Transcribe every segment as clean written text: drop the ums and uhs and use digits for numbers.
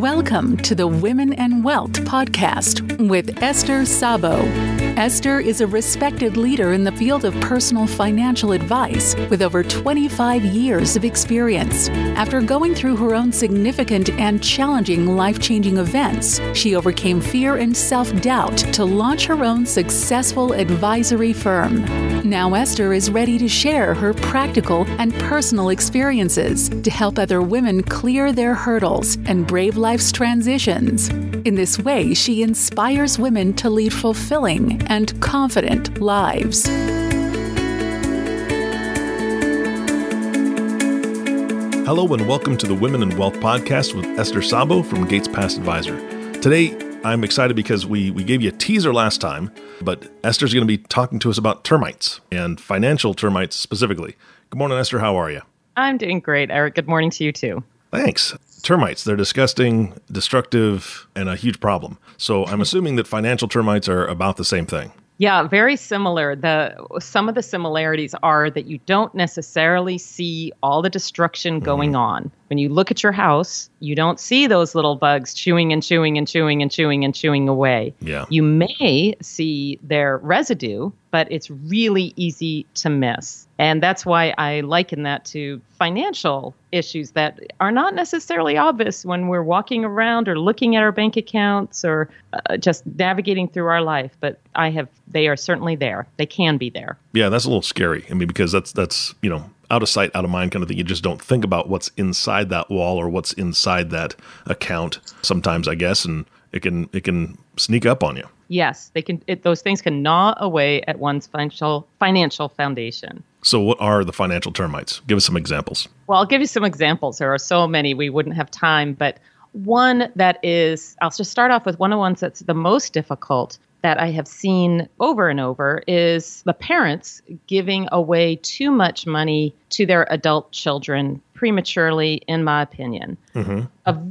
Welcome to the Women and Wealth podcast with Esther Sabo. Esther is a respected leader in the field of personal financial advice with over 25 years of experience. After going through her own significant and challenging life-changing events, she overcame fear and self-doubt to launch her own successful advisory firm. Now Esther is ready to share her practical and personal experiences to help other women clear their hurdles and brave life's transitions. In this way, she inspires women to lead fulfilling and confident lives. Hello and welcome to the Women and Wealth podcast with Esther Sabo from Gates Past Advisor. Today, I'm excited because we gave you a teaser last time, but Esther's going to be talking to us about termites and financial termites specifically. Good morning, Esther. How are you? I'm doing great, Eric. Good morning to you too. Thanks. Termites, they're disgusting, destructive, and a huge problem. So I'm assuming that financial termites are about the same thing. Yeah, very similar. Some of the similarities are that you don't necessarily see all the destruction going on. When you look at your house, you don't see those little bugs chewing and chewing and chewing and chewing and chewing away. Yeah. You may see their residue, but it's really easy to miss. And that's why I liken that to financial issues that are not necessarily obvious when we're walking around or looking at our bank accounts or just navigating through our life. But they are certainly there. They can be there. Yeah, that's a little scary. I mean, because that's out of sight, out of mind kind of thing. You just don't think about what's inside that wall or what's inside that account sometimes, I guess, and it can sneak up on you. Yes, they can. Those things can gnaw away at one's financial foundation. So what are the financial termites? Give us some examples. Well, I'll give you some examples. There are so many, we wouldn't have time. But one that is, I'll just start off with one of the ones that's the most difficult that I have seen over and over is the parents giving away too much money to their adult children prematurely, in my opinion. Mm-hmm.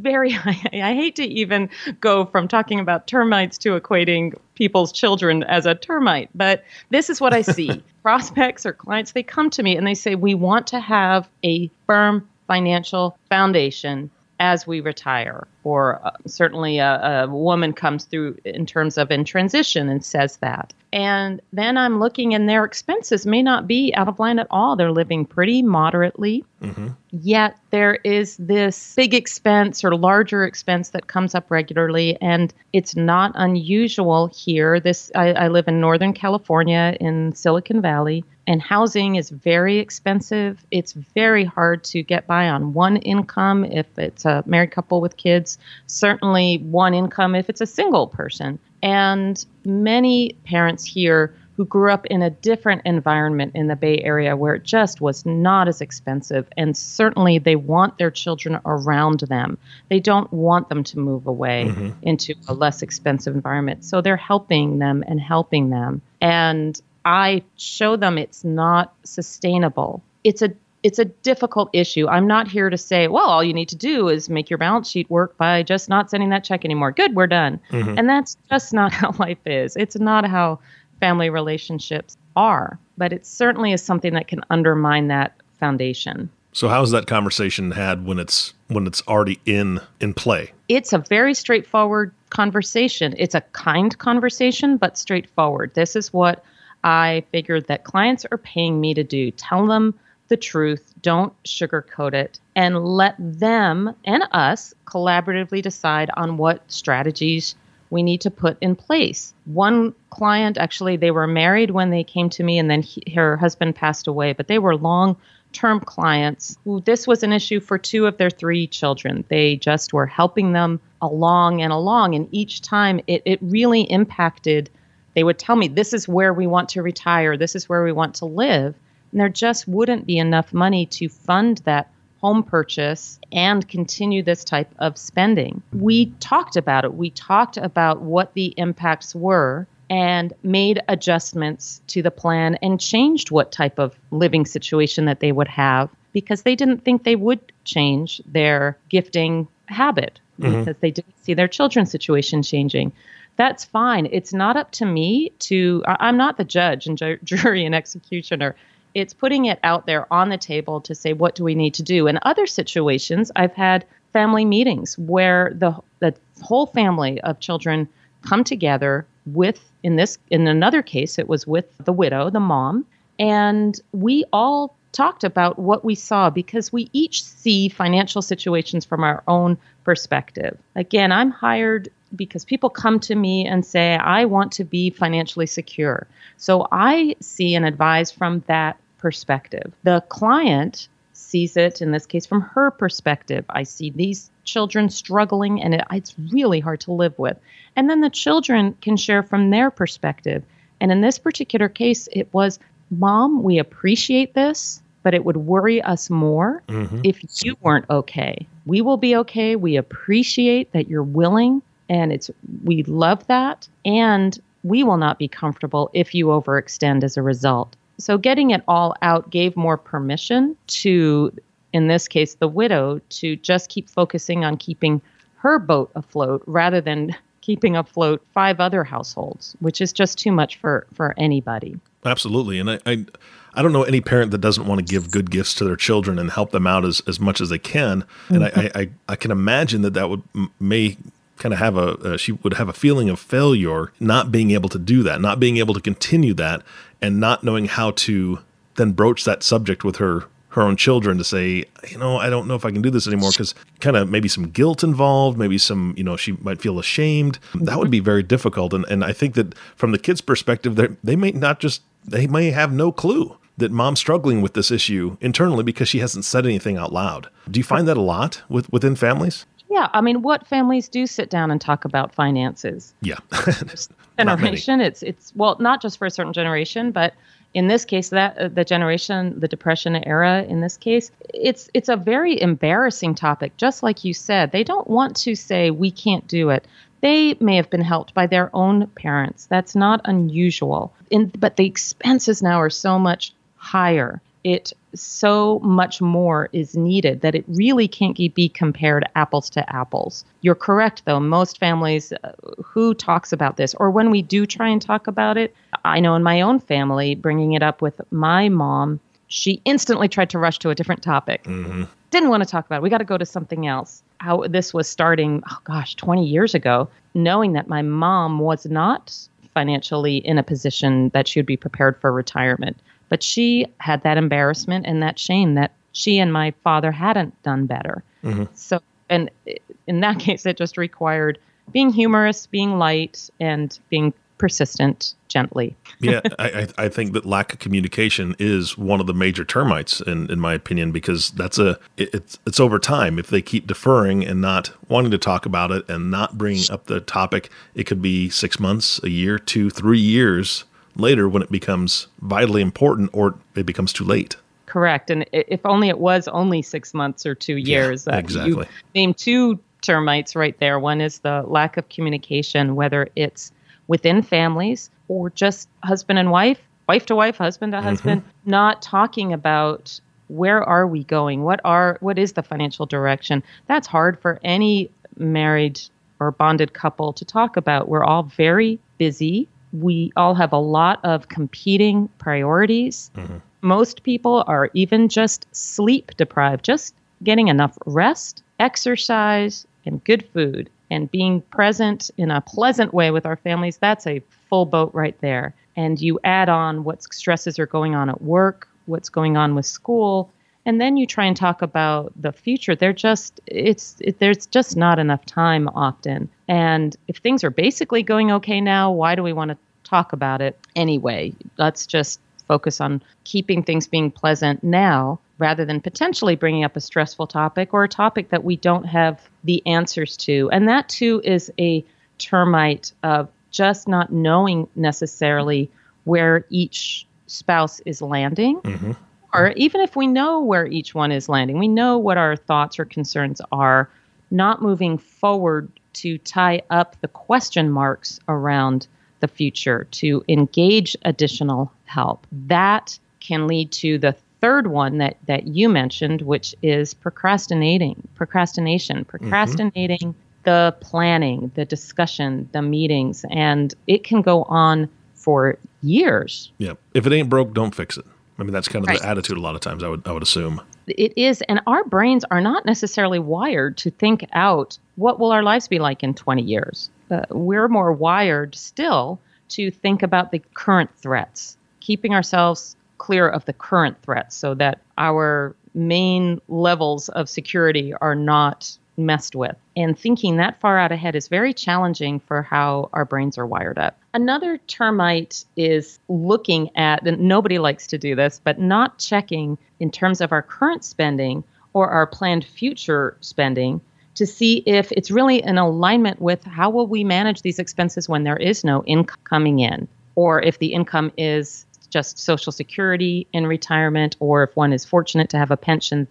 I hate to even go from talking about termites to equating people's children as a termite, but this is what I see. Prospects or clients, they come to me and they say, we want to have a firm financial foundation as we retire. Or certainly a woman comes through in transition and says that. And then I'm looking and their expenses may not be out of line at all. They're living pretty moderately. Mm-hmm. Yet there is this big expense or larger expense that comes up regularly. And it's not unusual here. I live in Northern California in Silicon Valley. And housing is very expensive. It's very hard to get by on one income if it's a married couple with kids. Certainly one income if it's a single person. And many parents here who grew up in a different environment in the Bay Area where it just was not as expensive. And certainly they want their children around them. They don't want them to move away into a less expensive environment. So they're helping them. And I show them it's not sustainable. It's a difficult issue. I'm not here to say, well, all you need to do is make your balance sheet work by just not sending that check anymore. Good, we're done. Mm-hmm. And that's just not how life is. It's not how family relationships are. But it certainly is something that can undermine that foundation. So how is that conversation had when it's already in play? It's a very straightforward conversation. It's a kind conversation, but straightforward. This is what I figured that clients are paying me to do. Tell them the truth, don't sugarcoat it, and let them and us collaboratively decide on what strategies we need to put in place. One client, actually, they were married when they came to me, and then her husband passed away, but they were long-term clients who this was an issue for 2 of their 3 children. They just were helping them along, and each time it really impacted. They would tell me, this is where we want to retire, this is where we want to live. And there just wouldn't be enough money to fund that home purchase and continue this type of spending. We talked about it. We talked about what the impacts were and made adjustments to the plan and changed what type of living situation that they would have because they didn't think they would change their gifting habit because they didn't see their children's situation changing. That's fine. It's not up to me I'm not the judge and jury and executioner. It's putting it out there on the table to say, what do we need to do? In other situations, I've had family meetings where the whole family of children come together in another case, it was with the widow, the mom, and we all talked about what we saw because we each see financial situations from our own perspective. Again, I'm hired because people come to me and say, I want to be financially secure. So I see and advise from that perspective. The client sees it, in this case, from her perspective. I see these children struggling and it's really hard to live with. And then the children can share from their perspective. And in this particular case, it was, Mom, we appreciate this, but it would worry us more if you weren't okay. We will be okay. We appreciate that you're willing, and we love that. And we will not be comfortable if you overextend as a result. So getting it all out gave more permission to, in this case, the widow, to just keep focusing on keeping her boat afloat rather than keeping afloat 5 other households, which is just too much for anybody. Absolutely. And I don't know any parent that doesn't want to give good gifts to their children and help them out as much as they can. And I can imagine that may kind of have she would have a feeling of failure, not being able to do that, not being able to continue that, and not knowing how to then broach that subject with her own children to say, I don't know if I can do this anymore, because kind of maybe some guilt involved, maybe some, she might feel ashamed. That would be very difficult. And I think that from the kids' perspective, they may have no clue that mom's struggling with this issue internally because she hasn't said anything out loud. Do you find that a lot within families? Yeah. I mean, what families do sit down and talk about finances? Yeah. Generation, it's well, not just for a certain generation, but in this case, the generation, the Depression era, in this case, it's a very embarrassing topic. Just like you said, they don't want to say we can't do it. They may have been helped by their own parents. That's not unusual. But the expenses now are so much higher. So much more is needed that it really can't be compared apples to apples. You're correct, though. Most families who talks about this, or when we do try and talk about it, I know in my own family, bringing it up with my mom, she instantly tried to rush to a different topic. Didn't want to talk about it. We got to go to something else. How this was starting, 20 years ago, knowing that my mom was not financially in a position that she would be prepared for retirement. But she had that embarrassment and that shame that she and my father hadn't done better. So, and in that case, it just required being humorous, being light, and being persistent gently. Yeah, I think that lack of communication is one of the major termites, in my opinion, because it's over time. If they keep deferring and not wanting to talk about it and not bringing up the topic, it could be 6 months, a year, 2, 3 years later when it becomes vitally important, or it becomes too late. Correct. And if only it was only 6 months or 2 years. Yeah, exactly. You named 2 termites right there. One is the lack of communication, whether it's within families or just husband and wife to wife, husband to husband, not talking about where are we going? What is the financial direction? That's hard for any married or bonded couple to talk about. We're all very busy. We all have a lot of competing priorities. Most people are even just sleep deprived, just getting enough rest, exercise, and good food, and being present in a pleasant way with our families. That's a full boat right there. And you add on what stresses are going on at work, what's going on with school, and then you try and talk about the future. There's just not enough time often. And if things are basically going okay now, why do we want to talk about it anyway? Let's just focus on keeping things being pleasant now, rather than potentially bringing up a stressful topic or a topic that we don't have the answers to. And that too is a termite of just not knowing necessarily where each spouse is landing. Or even if we know where each one is landing, we know what our thoughts or concerns are, not moving forward to tie up the question marks around the future, to engage additional help. That can lead to the third one that you mentioned, which is procrastinating the planning, the discussion, the meetings, and it can go on for years. Yeah. If it ain't broke, don't fix it. I mean, that's kind of the attitude a lot of times, I would assume. It is. And our brains are not necessarily wired to think out what will our lives be like in 20 years. We're more wired still to think about the current threats, keeping ourselves clear of the current threats so that our main levels of security are not messed with. And thinking that far out ahead is very challenging for how our brains are wired up. Another termite is looking at, and nobody likes to do this, but not checking in terms of our current spending or our planned future spending to see if it's really in alignment with how will we manage these expenses when there is no income coming in, or if the income is just Social Security in retirement, or if one is fortunate to have a pension,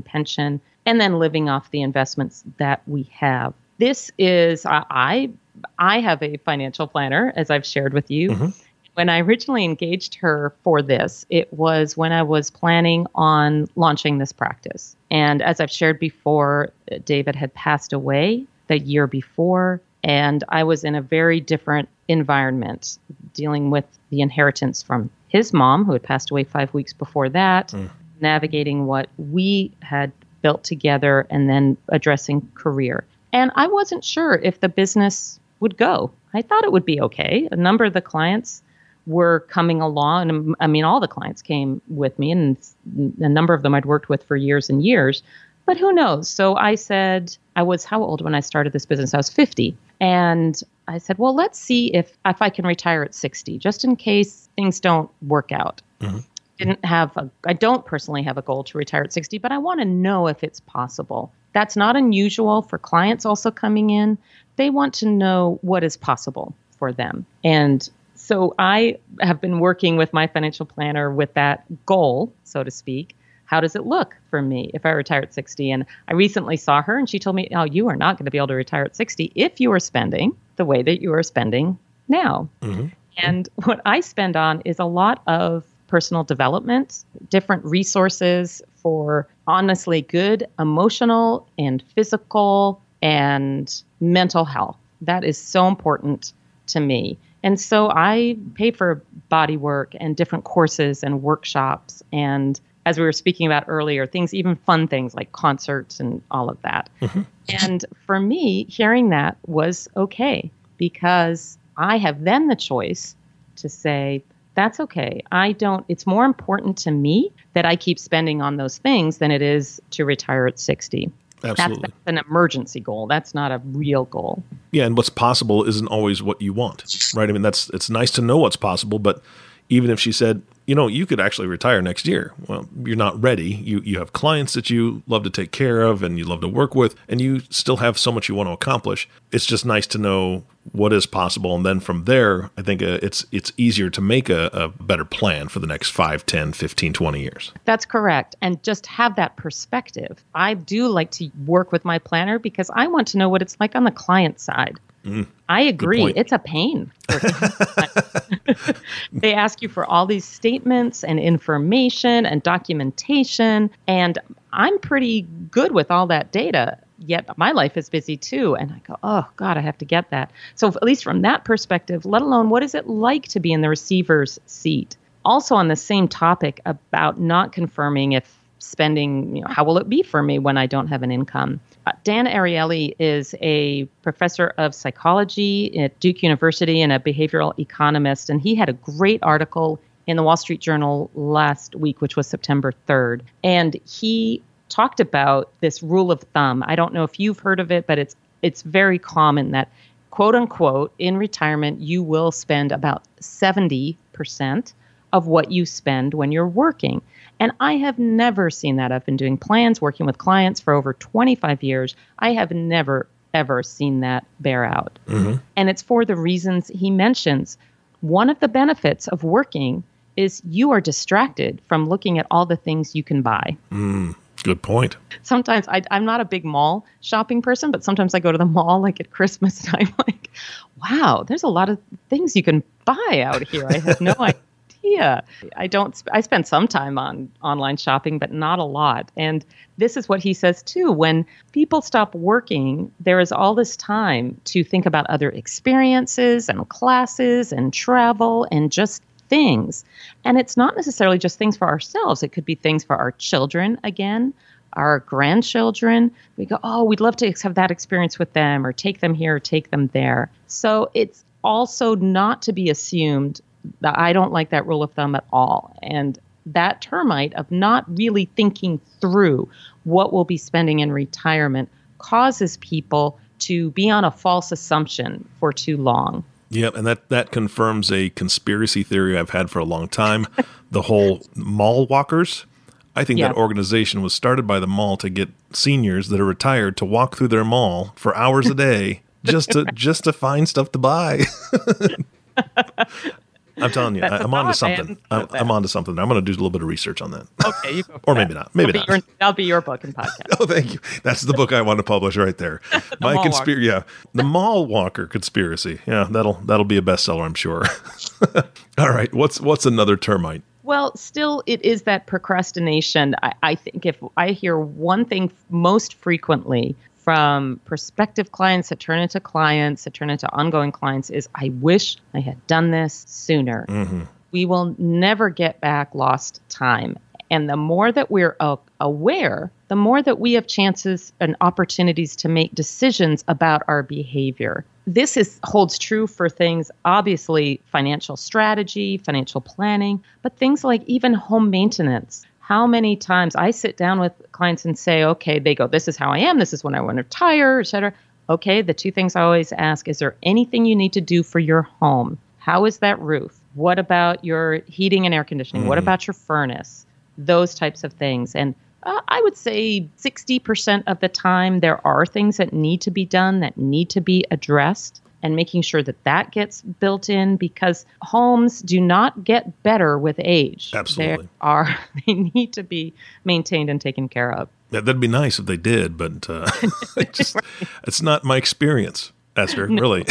and then living off the investments that we have. This is, I have a financial planner, as I've shared with you. Mm-hmm. When I originally engaged her for this, it was when I was planning on launching this practice. And as I've shared before, David had passed away the year before, and I was in a very different environment, dealing with the inheritance from his mom, who had passed away 5 weeks before that, navigating what we had built together, and then addressing career. And I wasn't sure if the business would go. I thought it would be okay. A number of the clients were coming along. And I mean, all the clients came with me, and a number of them I'd worked with for years and years. But who knows? So I said, I was how old when I started this business? I was 50. And I said, well, let's see if I can retire at 60, just in case things don't work out. Mm-hmm. I don't personally have a goal to retire at 60, but I want to know if it's possible. That's not unusual for clients also coming in. They want to know what is possible for them. And so I have been working with my financial planner with that goal, so to speak. How does it look for me if I retire at 60? And I recently saw her, and she told me, oh, you are not going to be able to retire at 60 if you are spending the way that you are spending now. Mm-hmm. And what I spend on is a lot of personal development, different resources for honestly good emotional and physical and mental health. That is so important to me. And so I pay for body work and different courses and workshops, and as we were speaking about earlier, things, even fun things like concerts and all of that. Mm-hmm. And for me, hearing that was okay, because I have then the choice to say, that's okay. It's more important to me that I keep spending on those things than it is to retire at 60. Absolutely. That's an emergency goal. That's not a real goal. Yeah, and what's possible isn't always what you want, right? I mean, it's nice to know what's possible, but even if she said, you could actually retire next year. Well, you're not ready. You have clients that you love to take care of and you love to work with, and you still have so much you want to accomplish. It's just nice to know what is possible. And then from there, I think it's easier to make a better plan for the next 5, 10, 15, 20 years. That's correct. And just have that perspective. I do like to work with my planner because I want to know what it's like on the client side. I agree. It's a pain. They ask you for all these statements and information and documentation, and I'm pretty good with all that data, yet my life is busy too. And I go, oh God, I have to get that. So at least from that perspective, let alone what is it like to be in the receiver's seat? Also on the same topic about not confirming if spending, how will it be for me when I don't have an income? Dan Ariely is a professor of psychology at Duke University and a behavioral economist. And he had a great article in the Wall Street Journal last week, which was September 3rd. And he talked about this rule of thumb. I don't know if you've heard of it, but it's very common that, quote unquote, in retirement, you will spend about 70% of what you spend when you're working. And I have never seen that. I've been doing plans, working with clients for over 25 years. I have never, ever seen that bear out. Mm-hmm. And it's for the reasons he mentions. One of the benefits of working is you are distracted from looking at all the things you can buy. Good point. Sometimes I'm not a big mall shopping person, but sometimes I go to the mall like at Christmas and I'm like, wow, there's a lot of things you can buy out here. I had no idea. I spend some time on online shopping, but not a lot. And this is what he says too. When people stop working, there is all this time to think about other experiences and classes and travel and just things. And it's not necessarily just things for ourselves. It could be things for our children, again, our grandchildren. We go, oh, we'd love to have that experience with them, or take them here or take them there. So it's also not to be assumed that I don't like that rule of thumb at all. And that termite of not really thinking through what we'll be spending in retirement causes people to be on a false assumption for too long. Yep, and that confirms a conspiracy theory I've had for a long time. The whole mall walkers. I think that organization was started by the mall to get seniors that are retired to walk through their mall for hours a day just to find stuff to buy. I'm telling you, I'm onto something. I'm onto something. I'm going to do a little bit of research on that. Okay, you go for or that. maybe not. Maybe not. That'll be your book and podcast. Oh, thank you. That's the book I want to publish right there. My conspiracy. Yeah, the mall walker conspiracy. Yeah, that'll be a bestseller, I'm sure. All right. What's another termite? Well, still, it is that procrastination. I think if I hear one thing most frequently from prospective clients that turn into clients, that turn into ongoing clients, is I wish I had done this sooner. Mm-hmm. We will never get back lost time. And the more that we're aware, the more that we have chances and opportunities to make decisions about our behavior. This holds true for things, obviously, financial strategy, financial planning, but things like even home maintenance. How many times I sit down with clients and say, okay, they go, this is how I am. This is when I want to retire, et cetera. Okay, the two things I always ask, is there anything you need to do for your home? How is that roof? What about your heating and air conditioning? What about your furnace? Those types of things. And I would say 60% of the time there are things that need to be done, that need to be addressed, and making sure that gets built in, because homes do not get better with age. Absolutely. They need to be maintained and taken care of. Yeah, that'd be nice if they did, but it's not my experience, Esther, really.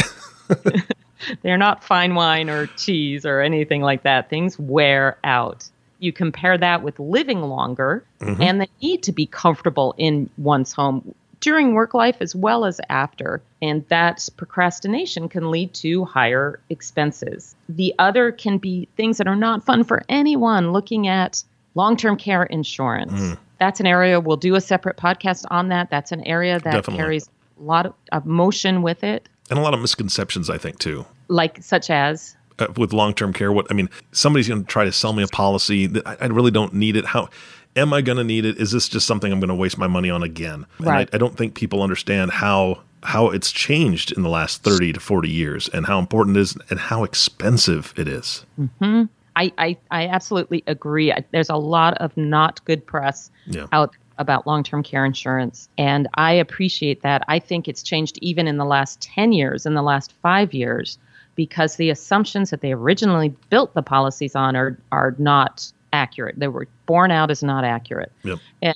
They're not fine wine or cheese or anything like that. Things wear out. You compare that with living longer and the need to be comfortable in one's home during work life as well as after. And that procrastination can lead to higher expenses. The other can be things that are not fun for anyone, looking at long-term care insurance. That's an area, we'll do a separate podcast on that. That's an area that carries a lot of emotion with it. And a lot of misconceptions, I think, too. Like such as? With long-term care, somebody's going to try to sell me a policy that I really don't need it. How am I going to need it? Is this just something I'm going to waste my money on again? Right. And I don't think people understand how it's changed in the last 30 to 40 years, and how important it is, and how expensive it is. Mm-hmm. I absolutely agree. There's a lot of not good press out about long-term care insurance, and I appreciate that. I think it's changed even in the last 10 years, in the last 5 years, because the assumptions that they originally built the policies on are not accurate. They were borne out as not accurate. Yep. And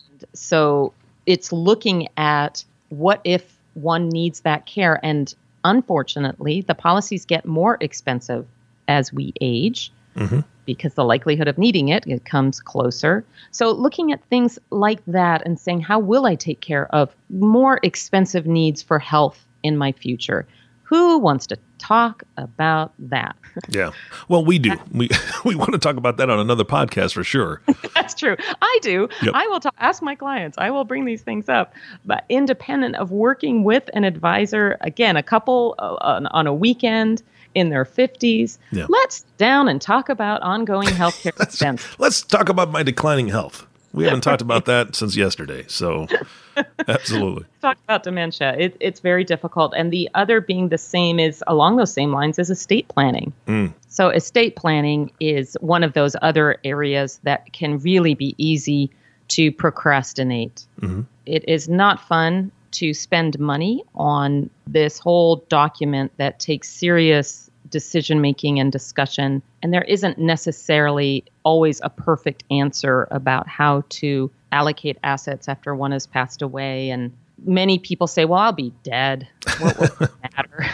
so it's looking at what if one needs that care. And unfortunately, the policies get more expensive as we age because the likelihood of needing it comes closer. So looking at things like that and saying, how will I take care of more expensive needs for health in my future? Who wants to talk about that? Yeah. Well, we do. We want to talk about that on another podcast for sure. That's true. I do. Yep. I will ask my clients. I will bring these things up. But independent of working with an advisor, again, a couple on a weekend in their 50s, let's sit down and talk about ongoing healthcare expenses. Let's talk about my declining health. We haven't talked about that since yesterday, so absolutely. Talk about dementia. It's very difficult. And the other being the same is along those same lines is estate planning. So estate planning is one of those other areas that can really be easy to procrastinate. It is not fun to spend money on this whole document that takes serious decision-making and discussion. And there isn't necessarily always a perfect answer about how to allocate assets after one has passed away. And many people say, well, I'll be dead. What will it matter?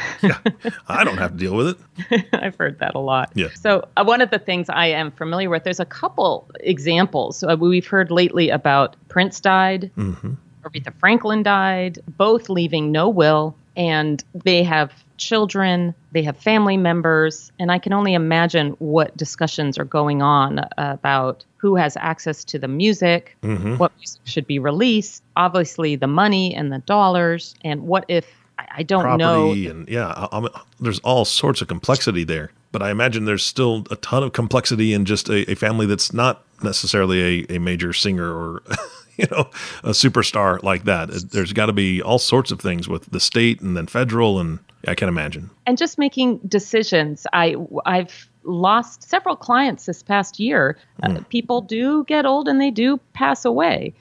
I don't have to deal with it. I've heard that a lot. Yeah. So one of the things I am familiar with, there's a couple examples. We've heard lately about Prince died, Aretha Franklin died, both leaving no will. And they have children, they have family members, and I can only imagine what discussions are going on about who has access to the music, what music should be released, obviously the money and the dollars, and what if, I don't property know. And there's all sorts of complexity there. But I imagine there's still a ton of complexity in just a family that's not necessarily a major singer or a superstar like that. There's got to be all sorts of things with the state and then federal, and I can imagine. And just making decisions. I've lost several clients this past year. People do get old and they do pass away.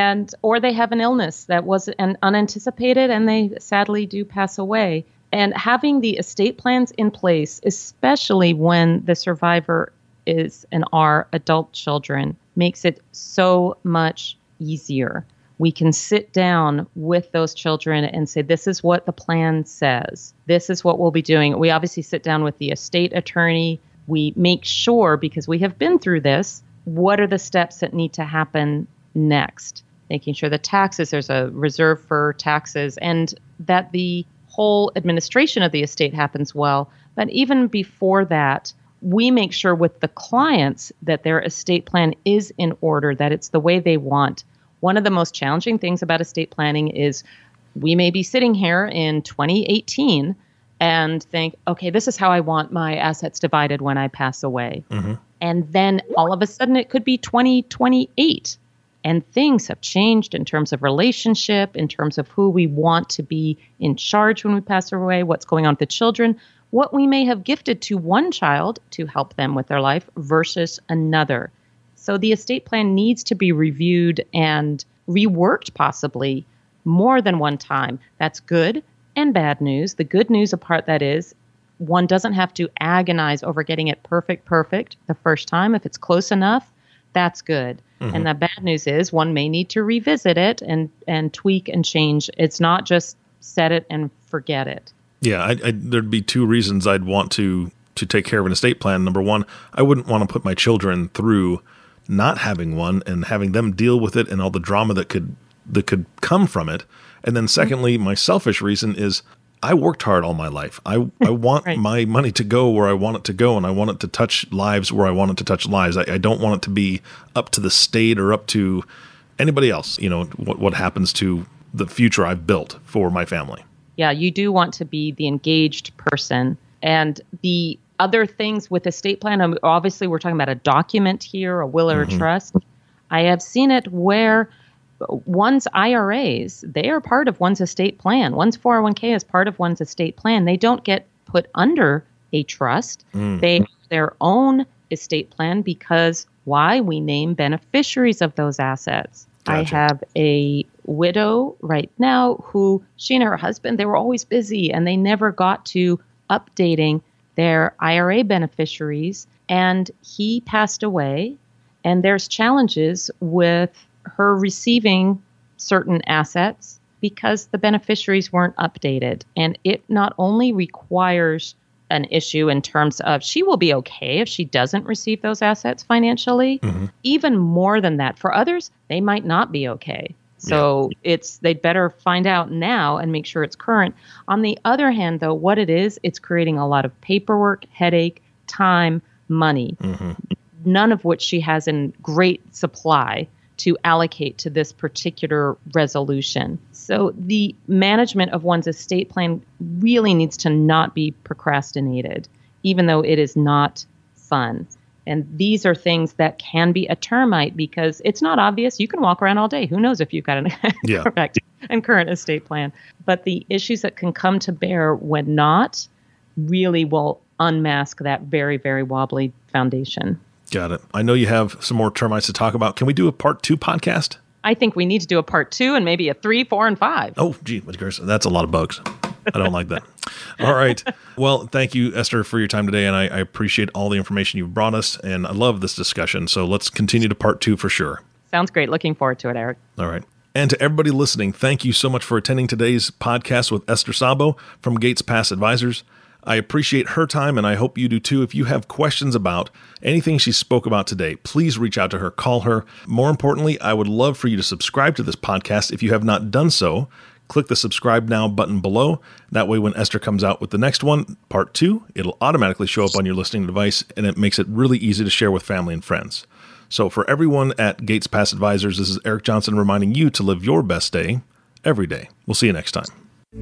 Or they have an illness that was unanticipated and they sadly do pass away. And having the estate plans in place, especially when the survivor is and are adult children, makes it so much easier. We can sit down with those children and say, this is what the plan says. This is what we'll be doing. We obviously sit down with the estate attorney. We make sure, because we have been through this, what are the steps that need to happen next? Making sure the taxes, there's a reserve for taxes, and that the whole administration of the estate happens well. But even before that, we make sure with the clients that their estate plan is in order, that it's the way they want. One of the most challenging things about estate planning is we may be sitting here in 2018 and think, okay, this is how I want my assets divided when I pass away. And then all of a sudden it could be 2028. And things have changed in terms of relationship, in terms of who we want to be in charge when we pass away, what's going on with the children, what we may have gifted to one child to help them with their life versus another. So the estate plan needs to be reviewed and reworked possibly more than one time. That's good and bad news. The good news apart that is, one doesn't have to agonize over getting it perfect the first time. If it's close enough, that's good. And the bad news is one may need to revisit it and tweak and change. It's not just set it and forget it. Yeah, there'd be two reasons I'd want to take care of an estate plan. Number one, I wouldn't want to put my children through not having one and having them deal with it and all the drama that could come from it. And then secondly, my selfish reason is I worked hard all my life. I want Right. my money to go where I want it to go, and I want it to touch lives where I want it to touch lives. I don't want it to be up to the state or up to anybody else, what happens to the future I've built for my family. Yeah, you do want to be the engaged person. And the other things with estate plan, obviously we're talking about a document here, a will or a trust. I have seen it where one's IRAs, they are part of one's estate plan. One's 401k is part of one's estate plan. They don't get put under a trust. They have their own estate plan because why? We name beneficiaries of those assets. Gotcha. I have a widow right now who she and her husband, they were always busy and they never got to updating their IRA beneficiaries. And he passed away, and there's challenges with her receiving certain assets because the beneficiaries weren't updated. And it not only requires an issue in terms of she will be okay if she doesn't receive those assets financially, even more than that. For others, they might not be okay. So they'd better find out now and make sure it's current. On the other hand, though, what it is, it's creating a lot of paperwork, headache, time, money, none of which she has in great supply to allocate to this particular resolution. So the management of one's estate plan really needs to not be procrastinated, even though it is not fun. And these are things that can be a termite because it's not obvious. You can walk around all day. Who knows if you've got an correct and current estate plan. But the issues that can come to bear when not really will unmask that very, very wobbly foundation. Got it. I know you have some more termites to talk about. Can we do a part 2 podcast? I think we need to do a part 2 and maybe a 3, 4, and 5. Oh, gee, that's a lot of bugs. I don't like that. All right. Well, thank you, Esther, for your time today, and I appreciate all the information you've brought us, and I love this discussion. So let's continue to part 2 for sure. Sounds great. Looking forward to it, Eric. All right. And to everybody listening, thank you so much for attending today's podcast with Esther Sabo from Gates Past Advisors. I appreciate her time, and I hope you do too. If you have questions about anything she spoke about today, please reach out to her, call her. More importantly, I would love for you to subscribe to this podcast if you have not done so. click the subscribe now button below. That way, when Esther comes out with the next one, part 2, it'll automatically show up on your listening device, and it makes it really easy to share with family and friends. So for everyone at Gates Past Advisors, this is Eric Johnson reminding you to live your best day every day. We'll see you next time.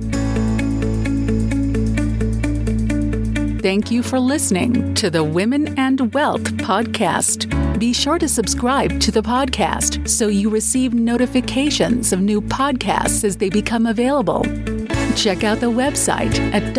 Thank you for listening to the Women and Wealth podcast. Be sure to subscribe to the podcast so you receive notifications of new podcasts as they become available. Check out the website at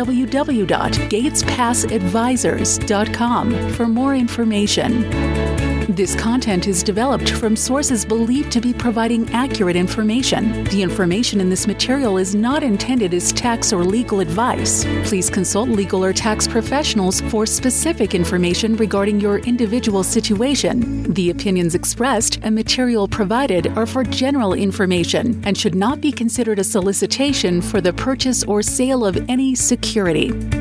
www.gatespassadvisors.com for more information. This content is developed from sources believed to be providing accurate information. The information in this material is not intended as tax or legal advice. Please consult legal or tax professionals for specific information regarding your individual situation. The opinions expressed and material provided are for general information and should not be considered a solicitation for the purchase or sale of any security.